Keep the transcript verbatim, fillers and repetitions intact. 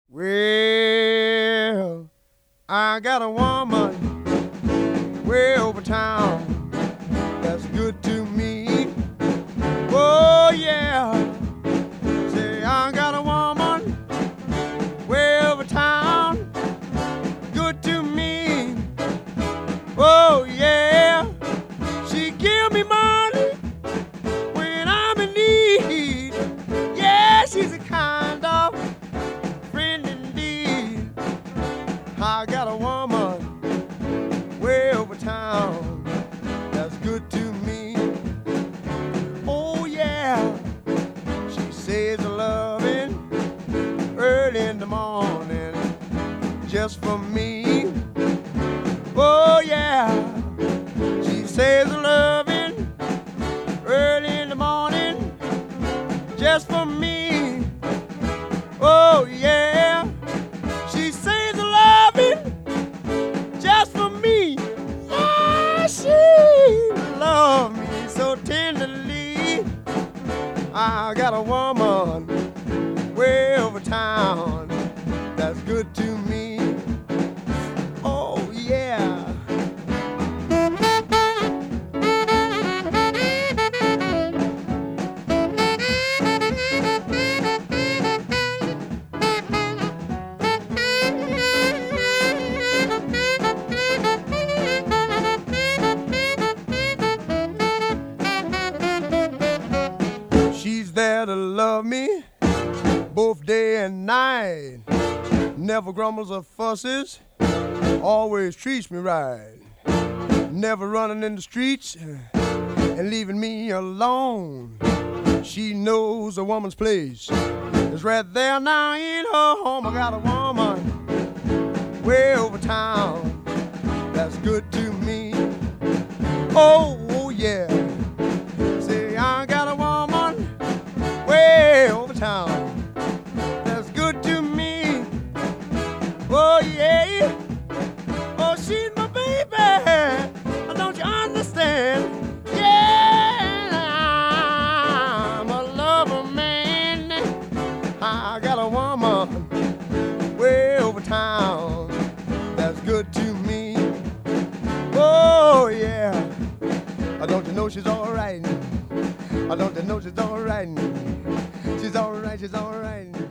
Well, I got a woman way over town that's good to me. Oh, yeah. Say, I got a woman way over town, good to me. Oh, yeah. She give me money when I'm in need. Yeah, she's a kind of friend indeed. I got a woman way over town that's good to me. Oh, yeah. She says loving early in the morning just for me. Oh, yeah. She says loving early in the morning just for me. Oh, yeah. She says loving just for me. Yeah, she loves me so tenderly. I got a woman way over town that's good to me. Oh, yeah. She's there to love me both day and night. Never grumbles or fusses, always treats me right. Never running in the streets and leaving me alone. She knows a woman's place is right there now in her home. I got a woman way over town that's good to me. Oh, oh yeah. Say, I got a woman way over town that's good to me. Oh, yeah. Oh, she's my baby. Don't you understand? Yeah, I'm a lover man. I got a woman way over town that's good to me. Oh, yeah. Don't you know she's all right? Don't you know she's all right? She's all right, she's all right.